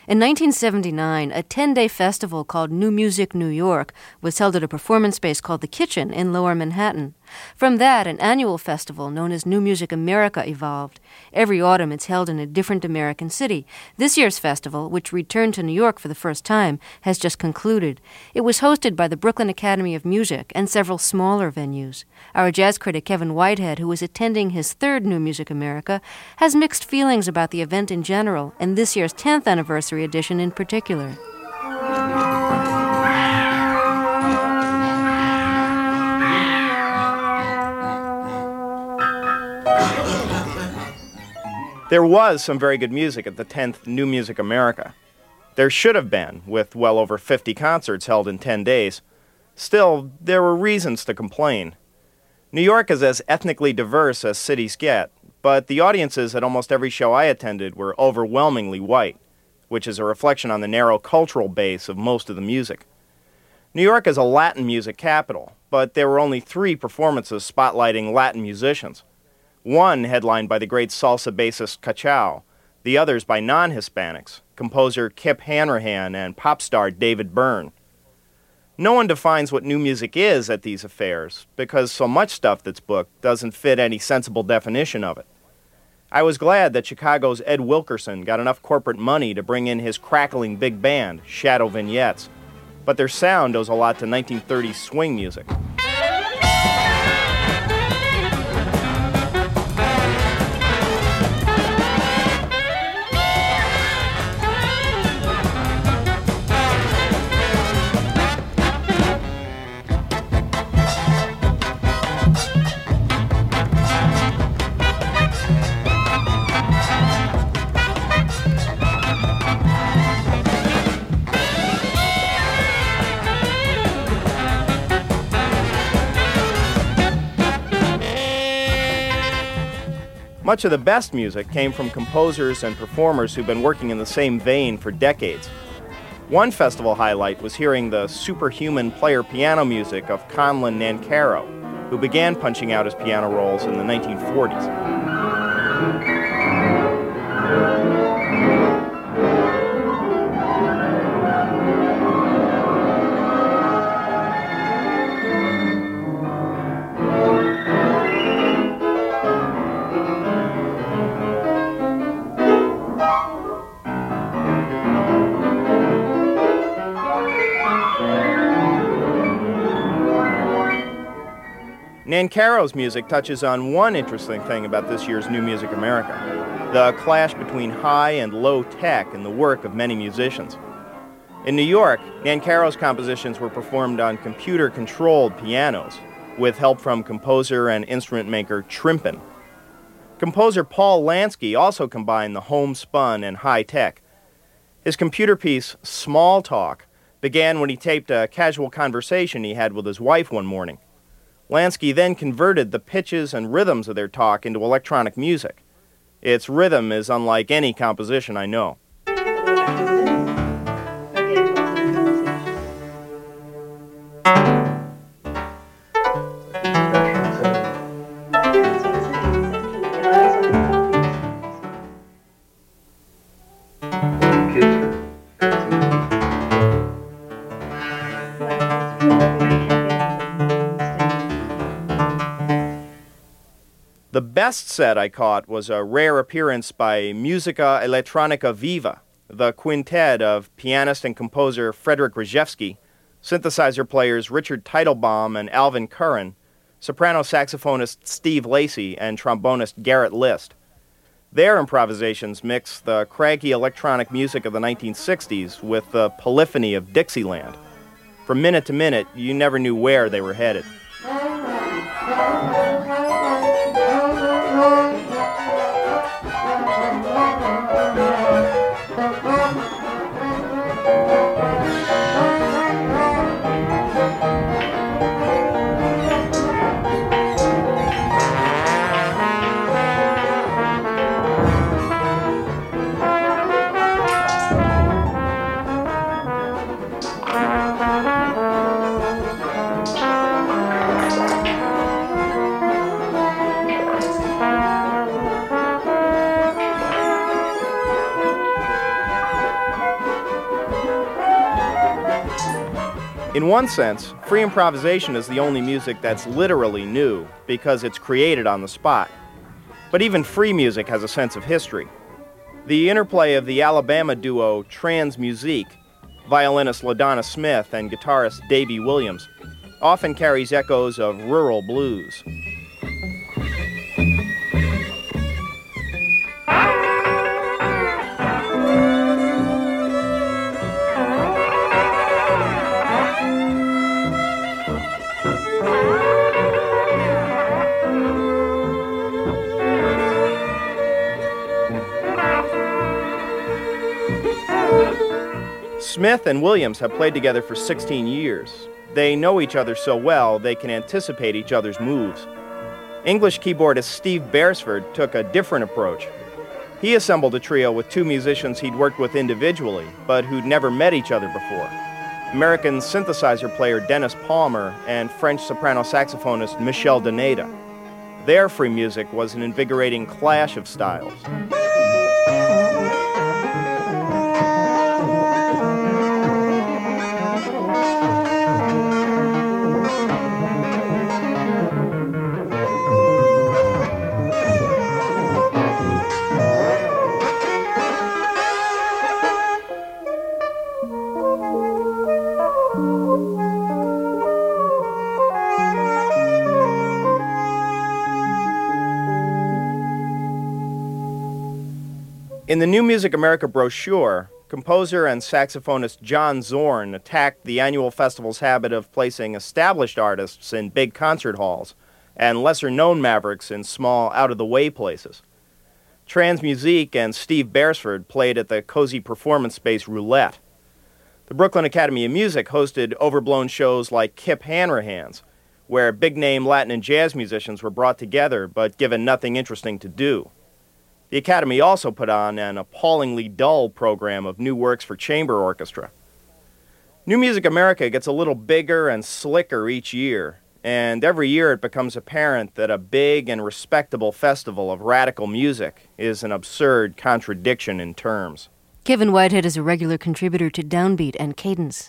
In 1979, a 10-day festival called New Music New York was held at a performance space called The Kitchen in Lower Manhattan. From that, an annual festival known as New Music America evolved. Every autumn, it's held in a different American city. This year's festival, which returned to New York for the first time, has just concluded. It was hosted by the Brooklyn Academy of Music and several smaller venues. Our jazz critic Kevin Whitehead, who is attending his third New Music America, has mixed feelings about the event in general and this year's 10th anniversary edition in particular. There was some very good music at the 10th New Music America. There should have been, with well over 50 concerts held in 10 days. Still, there were reasons to complain. New York is as ethnically diverse as cities get, but the audiences at almost every show I attended were overwhelmingly white, which is a reflection on the narrow cultural base of most of the music. New York is a Latin music capital, but there were only 3 performances spotlighting Latin musicians. One headlined by the great salsa bassist Cachao, the others by non-Hispanics, composer Kip Hanrahan and pop star David Byrne. No one defines what new music is at these affairs, because so much stuff that's booked doesn't fit any sensible definition of it. I was glad that Chicago's Ed Wilkerson got enough corporate money to bring in his crackling big band, Shadow Vignettes, but their sound owes a lot to 1930s swing music. Much of the best music came from composers and performers who've been working in the same vein for decades. One festival highlight was hearing the superhuman player piano music of Conlon Nancarrow, who began punching out his piano rolls in the 1940s. Nancarrow's music touches on one interesting thing about this year's New Music America, the clash between high and low tech in the work of many musicians. In New York, Nancarrow's compositions were performed on computer-controlled pianos, with help from composer and instrument maker Trimpin. Composer Paul Lansky also combined the homespun and high-tech. His computer piece, Small Talk, began when he taped a casual conversation he had with his wife one morning. Lansky then converted the pitches and rhythms of their talk into electronic music. Its rhythm is unlike any composition I know. The best set I caught was a rare appearance by Musica Elettronica Viva, the quintet of pianist and composer Frederick Rejewski, synthesizer players Richard Teitelbaum and Alvin Curran, soprano saxophonist Steve Lacy, and trombonist Garrett List. Their improvisations mix the cranky electronic music of the 1960s with the polyphony of Dixieland. From minute to minute, you never knew where they were headed. In one sense, free improvisation is the only music that's literally new because it's created on the spot. But even free music has a sense of history. The interplay of the Alabama duo Transmusique, violinist LaDonna Smith and guitarist Davy Williams, often carries echoes of rural blues. Smith and Williams have played together for 16 years. They know each other so well they can anticipate each other's moves. English keyboardist Steve Beresford took a different approach. He assembled a trio with two musicians he'd worked with individually, but who'd never met each other before: American synthesizer player Dennis Palmer and French soprano saxophonist Michel Daneda. Their free music was an invigorating clash of styles. In the New Music America brochure, composer and saxophonist John Zorn attacked the annual festival's habit of placing established artists in big concert halls and lesser-known mavericks in small, out-of-the-way places. Transmusique and Steve Beresford played at the cozy performance space Roulette. The Brooklyn Academy of Music hosted overblown shows like Kip Hanrahan's, where big-name Latin and jazz musicians were brought together but given nothing interesting to do. The Academy also put on an appallingly dull program of new works for chamber orchestra. New Music America gets a little bigger and slicker each year, and every year it becomes apparent that a big and respectable festival of radical music is an absurd contradiction in terms. Kevin Whitehead is a regular contributor to Downbeat and Cadence.